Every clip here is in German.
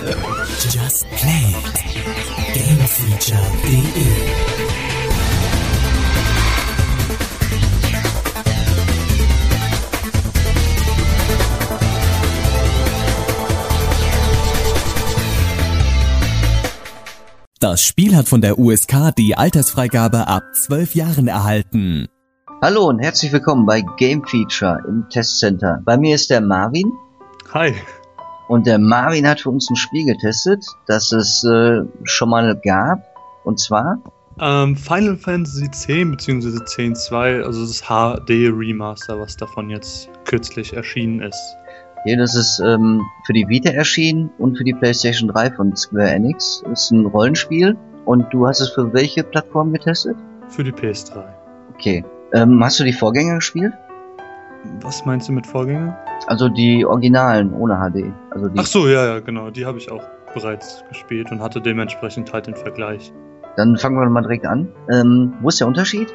Just Play Gamefeature.de. Das Spiel hat von der USK die Altersfreigabe ab 12 Jahren erhalten. Hallo und herzlich willkommen bei Game Feature im Testcenter. Bei mir ist der Marvin. Hi. Und der Marvin hat für uns ein Spiel getestet, das es schon mal gab. Und zwar? Final Fantasy X bzw. X-2, also das HD Remaster, was davon jetzt kürzlich erschienen ist. Okay, das ist für die Vita erschienen und für die PlayStation 3 von Square Enix. Das ist ein Rollenspiel. Und du hast es für welche Plattform getestet? Für die PS3. Okay. Hast du die Vorgänger gespielt? Was meinst du mit Vorgänger? Also die Originalen ohne HD. Also die. Ach so, ja, genau. Die habe ich auch bereits gespielt und hatte dementsprechend halt den Vergleich. Dann fangen wir mal direkt an. Wo ist der Unterschied?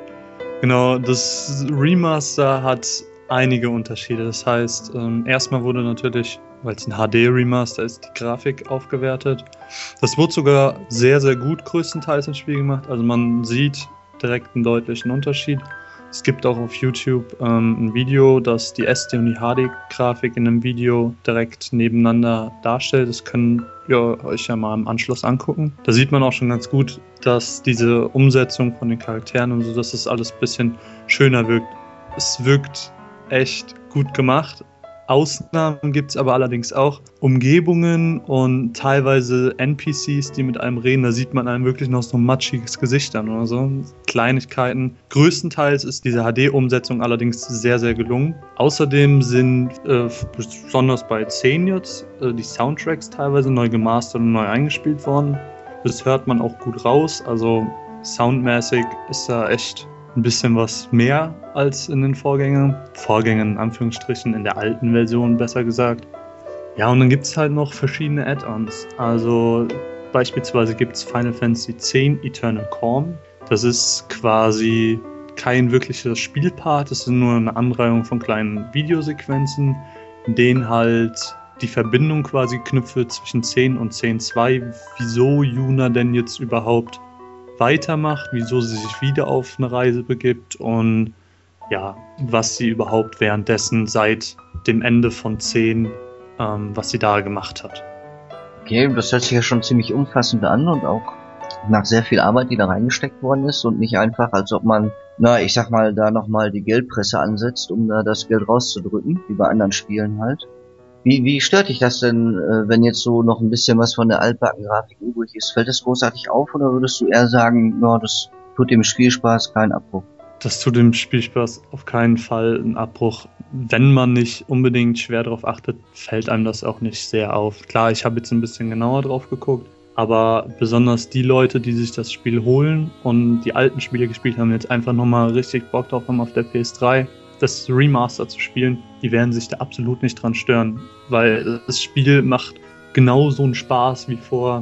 Genau, das Remaster hat einige Unterschiede. Das heißt, erstmal wurde natürlich, weil es ein HD-Remaster ist, die Grafik aufgewertet. Das wurde sogar sehr, sehr gut größtenteils im Spiel gemacht. Also man sieht direkt einen deutlichen Unterschied. Es gibt auch auf YouTube ein Video, das die SD und die HD-Grafik in einem Video direkt nebeneinander darstellt. Das könnt ihr euch ja mal im Anschluss angucken. Da sieht man auch schon ganz gut, dass diese Umsetzung von den Charakteren und so, dass das alles ein bisschen schöner wirkt. Es wirkt echt gut gemacht. Ausnahmen gibt es aber allerdings auch. Umgebungen und teilweise NPCs, die mit einem reden, da sieht man einem wirklich noch so ein matschiges Gesicht an oder so. Kleinigkeiten. Größtenteils ist diese HD-Umsetzung allerdings sehr, sehr gelungen. Außerdem sind besonders bei 10 jetzt die Soundtracks teilweise neu gemastert und neu eingespielt worden. Das hört man auch gut raus. Also soundmäßig ist da echt ein bisschen was mehr als in den Vorgängern. Vorgängern in Anführungsstrichen, in der alten Version besser gesagt. Ja, und dann gibt es halt noch verschiedene Add-ons. Also beispielsweise gibt es Final Fantasy X Eternal Corn. Das ist quasi kein wirkliches Spielpart, das ist nur eine Anreihung von kleinen Videosequenzen, in denen halt die Verbindung quasi knüpfe zwischen 10 und 10.2, wieso Yuna denn jetzt überhaupt weitermacht, wieso sie sich wieder auf eine Reise begibt und ja, was sie überhaupt währenddessen seit dem Ende von 10, was sie da gemacht hat. Okay, das hört sich ja schon ziemlich umfassend an und auch nach sehr viel Arbeit, die da reingesteckt worden ist und nicht einfach, als ob man, ich sag mal, da nochmal die Geldpresse ansetzt, um da das Geld rauszudrücken, wie bei anderen Spielen halt. Wie stört dich das denn, wenn jetzt so noch ein bisschen was von der altbacken Grafik übrig ist? Fällt das großartig auf oder würdest du eher sagen, das tut dem Spielspaß keinen Abbruch? Das tut dem Spielspaß auf keinen Fall einen Abbruch. Wenn man nicht unbedingt schwer darauf achtet, fällt einem das auch nicht sehr auf. Klar, ich habe jetzt ein bisschen genauer drauf geguckt, aber besonders die Leute, die sich das Spiel holen und die alten Spiele gespielt haben, jetzt einfach nochmal richtig Bock drauf haben auf der PS3, das Remaster zu spielen, die werden sich da absolut nicht dran stören, weil das Spiel macht genauso einen Spaß wie vor,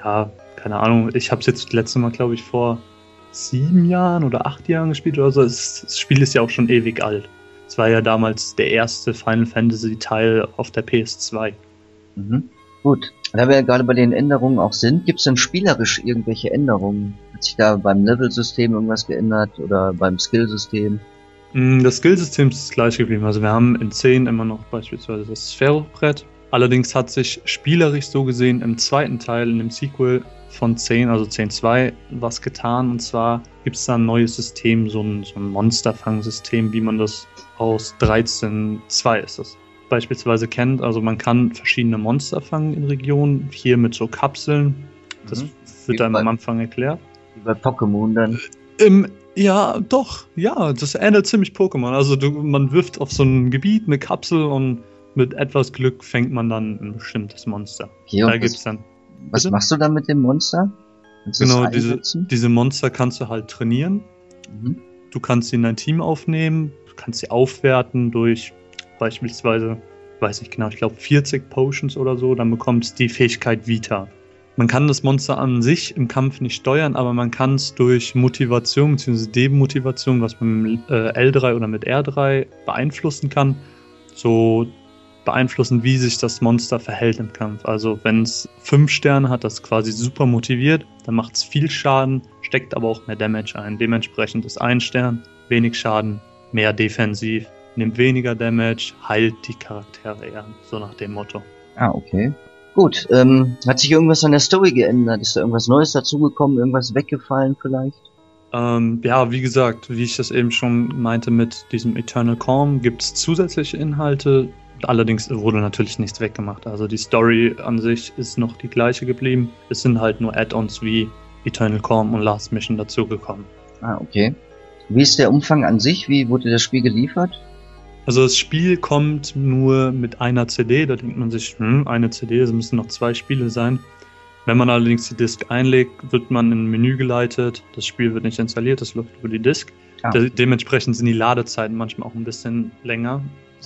keine Ahnung, ich habe es jetzt das letzte Mal, glaube ich, vor 7 Jahren oder 8 Jahren gespielt oder so. Das Spiel ist ja auch schon ewig alt. Es war ja damals der erste Final Fantasy Teil auf der PS2. Mhm. Gut, da wir ja gerade bei den Änderungen auch sind, gibt es denn spielerisch irgendwelche Änderungen? Hat sich da beim Level-System irgendwas geändert oder beim Skill-System? Das Skillsystem ist das gleiche geblieben. Also wir haben in 10 immer noch beispielsweise das Sphärobrett. Allerdings hat sich spielerisch so gesehen im zweiten Teil, in dem Sequel von 10, also 10.2, was getan. Und zwar gibt es da ein neues System, so ein Monsterfang-System, wie man das aus 13.2 ist das beispielsweise kennt. Also man kann verschiedene Monster fangen in Regionen, hier mit so Kapseln. Das wird einem am Anfang erklärt. Wie bei Pokémon dann? Ja, doch. Ja, das ähnelt ziemlich Pokémon. Also man wirft auf so ein Gebiet eine Kapsel und mit etwas Glück fängt man dann ein bestimmtes Monster. Okay, da gibt's dann. Was machst du dann mit dem Monster? Genau, diese Monster kannst du halt trainieren. Mhm. Du kannst sie in dein Team aufnehmen, du kannst sie aufwerten durch beispielsweise, weiß nicht genau, ich glaube 40 Potions oder so, dann bekommst du die Fähigkeit Vita. Man kann das Monster an sich im Kampf nicht steuern, aber man kann es durch Motivation bzw. Demotivation, was man mit L3 oder mit R3 beeinflussen kann, so beeinflussen, wie sich das Monster verhält im Kampf. Also wenn es 5 Sterne hat, das quasi super motiviert, dann macht es viel Schaden, steckt aber auch mehr Damage ein. Dementsprechend ist 1 Stern, wenig Schaden, mehr defensiv, nimmt weniger Damage, heilt die Charaktere eher, so nach dem Motto. Ah, okay. Gut, hat sich irgendwas an der Story geändert? Ist da irgendwas Neues dazugekommen, irgendwas weggefallen vielleicht? Ja, wie gesagt, wie ich das eben schon meinte mit diesem Eternal Calm, gibt es zusätzliche Inhalte. Allerdings wurde natürlich nichts weggemacht. Also die Story an sich ist noch die gleiche geblieben. Es sind halt nur Add-ons wie Eternal Calm und Last Mission dazugekommen. Ah, okay. Wie ist der Umfang an sich? Wie wurde das Spiel geliefert? Also das Spiel kommt nur mit einer CD. Da denkt man sich, eine CD, es müssen noch 2 Spiele sein. Wenn man allerdings die Disk einlegt, wird man in ein Menü geleitet. Das Spiel wird nicht installiert, das läuft über die Disk. Dementsprechend sind die Ladezeiten manchmal auch ein bisschen länger.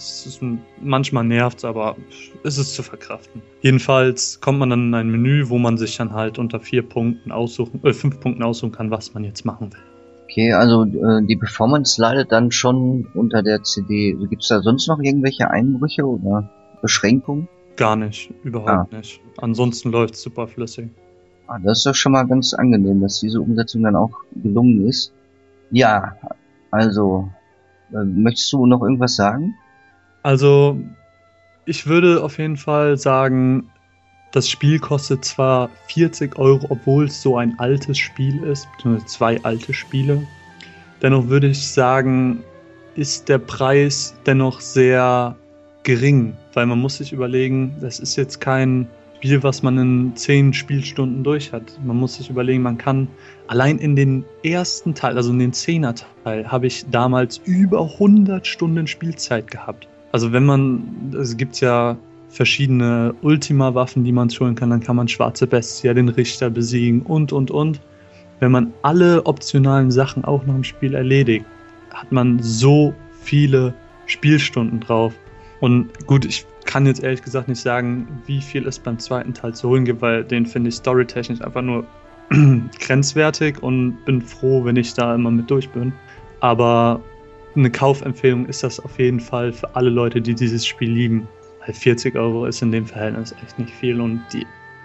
Manchmal nervt's, aber es ist zu verkraften. Jedenfalls kommt man dann in ein Menü, wo man sich dann halt unter 5 Punkten aussuchen kann, was man jetzt machen will. Okay, also die Performance leidet dann schon unter der CD. Gibt es da sonst noch irgendwelche Einbrüche oder Beschränkungen? Gar nicht, überhaupt nicht. Ansonsten läuft's super flüssig. Das ist doch schon mal ganz angenehm, dass diese Umsetzung dann auch gelungen ist. Ja, also, möchtest du noch irgendwas sagen? Also, ich würde auf jeden Fall sagen, das Spiel kostet zwar 40 €, obwohl es so ein altes Spiel ist, beziehungsweise 2 alte Spiele. Dennoch würde ich sagen, ist der Preis dennoch sehr gering, weil man muss sich überlegen, das ist jetzt kein Spiel, was man in 10 Spielstunden durch hat. Man muss sich überlegen, man kann allein in den ersten Teil, also in den 10er-Teil, habe ich damals über 100 Stunden Spielzeit gehabt. Also es gibt ja verschiedene Ultima-Waffen, die man holen kann, dann kann man Schwarze Bestie, den Richter besiegen und. Wenn man alle optionalen Sachen auch noch im Spiel erledigt, hat man so viele Spielstunden drauf. Und gut, ich kann jetzt ehrlich gesagt nicht sagen, wie viel es beim zweiten Teil zu holen gibt, weil den finde ich storytechnisch einfach nur grenzwertig und bin froh, wenn ich da immer mit durch bin. Aber eine Kaufempfehlung ist das auf jeden Fall für alle Leute, die dieses Spiel lieben. Weil 40 € ist in dem Verhältnis echt nicht viel und die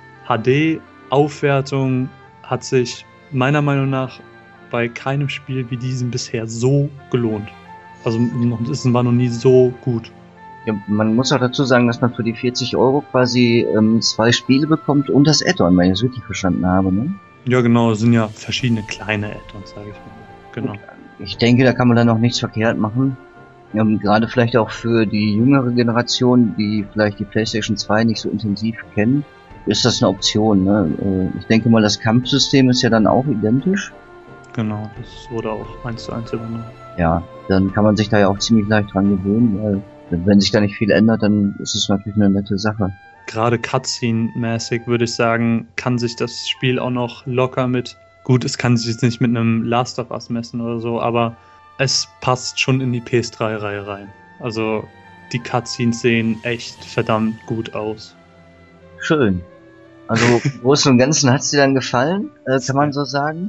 HD-Aufwertung hat sich meiner Meinung nach bei keinem Spiel wie diesem bisher so gelohnt. Also es war noch nie so gut. Ja, man muss auch dazu sagen, dass man für die 40 € quasi 2 Spiele bekommt und das Add-on, wenn ich es richtig verstanden habe, ne? Ja, genau, es sind ja verschiedene kleine Add-ons, sage ich mal. Genau. Gut, ich denke, da kann man dann auch nichts verkehrt machen. Gerade vielleicht auch für die jüngere Generation, die vielleicht die PlayStation 2 nicht so intensiv kennen, ist das eine Option, ne? Ich denke mal, das Kampfsystem ist ja dann auch identisch. Genau, das wurde auch 1:1 übernommen. Ja, dann kann man sich da ja auch ziemlich leicht dran gewöhnen, weil wenn sich da nicht viel ändert, dann ist es natürlich eine nette Sache. Gerade Cutscene-mäßig würde ich sagen, kann sich das Spiel auch noch locker gut, es kann sich jetzt nicht mit einem Last of Us messen oder so, aber es passt schon in die PS3-Reihe rein. Also die Cutscenes sehen echt verdammt gut aus. Schön. Also im Großen und Ganzen hat es dir dann gefallen, kann man so sagen.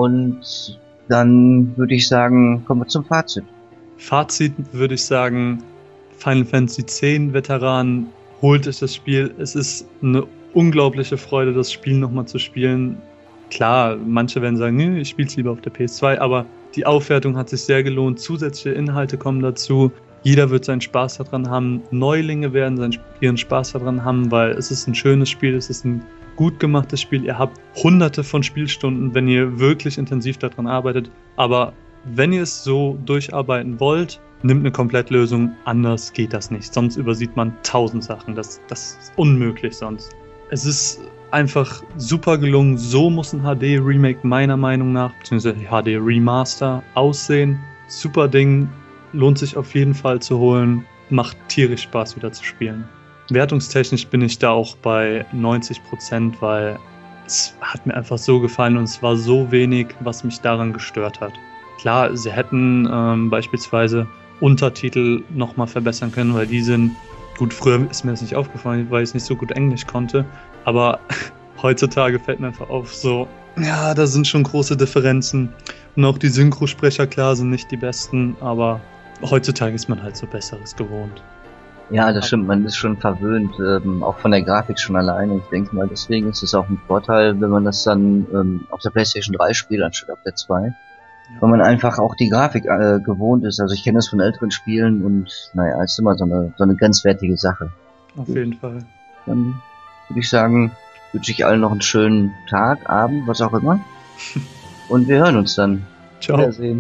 Und dann würde ich sagen, kommen wir zum Fazit. Fazit würde ich sagen, Final Fantasy X Veteran, holt euch das Spiel. Es ist eine unglaubliche Freude, das Spiel nochmal zu spielen. Klar, manche werden sagen, ich spiele es lieber auf der PS2, aber die Aufwertung hat sich sehr gelohnt. Zusätzliche Inhalte kommen dazu. Jeder wird seinen Spaß daran haben. Neulinge werden ihren Spaß daran haben, weil es ist ein schönes Spiel, es ist ein gut gemachtes Spiel. Ihr habt hunderte von Spielstunden, wenn ihr wirklich intensiv daran arbeitet. Aber wenn ihr es so durcharbeiten wollt, nimmt eine Komplettlösung. Anders geht das nicht. Sonst übersieht man 1000 Sachen. Das ist unmöglich sonst. Es ist einfach super gelungen. So muss ein HD-Remake meiner Meinung nach, beziehungsweise HD-Remaster aussehen. Super Ding. Lohnt sich auf jeden Fall zu holen. Macht tierisch Spaß wieder zu spielen. Wertungstechnisch bin ich da auch bei 90%, weil es hat mir einfach so gefallen und es war so wenig, was mich daran gestört hat. Klar, sie hätten beispielsweise Untertitel nochmal verbessern können, weil die sind, gut, früher ist mir das nicht aufgefallen, weil ich nicht so gut Englisch konnte, aber heutzutage fällt mir einfach auf, so, ja, da sind schon große Differenzen und auch die Synchrosprecher, klar, sind nicht die besten, aber heutzutage ist man halt so Besseres gewohnt. Ja, das stimmt, man ist schon verwöhnt, auch von der Grafik schon alleine. Ich denke mal, deswegen ist es auch ein Vorteil, wenn man das dann auf der PlayStation 3 spielt, anstatt auf der 2. Ja. Weil man einfach auch die Grafik gewohnt ist. Also ich kenne das von älteren Spielen und naja, ist immer so eine grenzwertige Sache. Auf jeden Fall. Dann würde ich sagen, wünsche ich allen noch einen schönen Tag, Abend, was auch immer. Und wir hören uns dann. Ciao. Wiedersehen.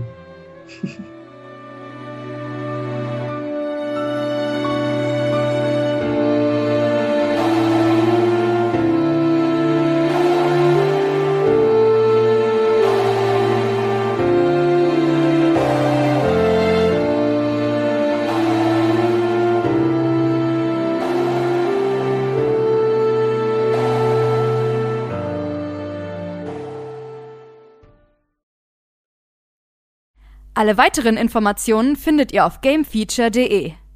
Alle weiteren Informationen findet ihr auf gamefeature.de.